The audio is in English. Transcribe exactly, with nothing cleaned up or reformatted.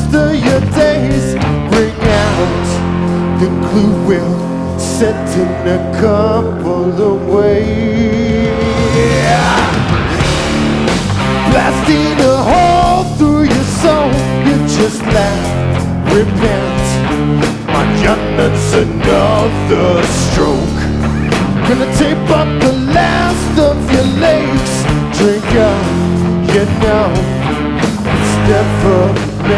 after your days, bring out the clue we'll set in a couple of ways. Blasting a hole through your soul, you just laugh, repent. My judgment's another stroke. Gonna tape up the last of your legs. Drink up, you know.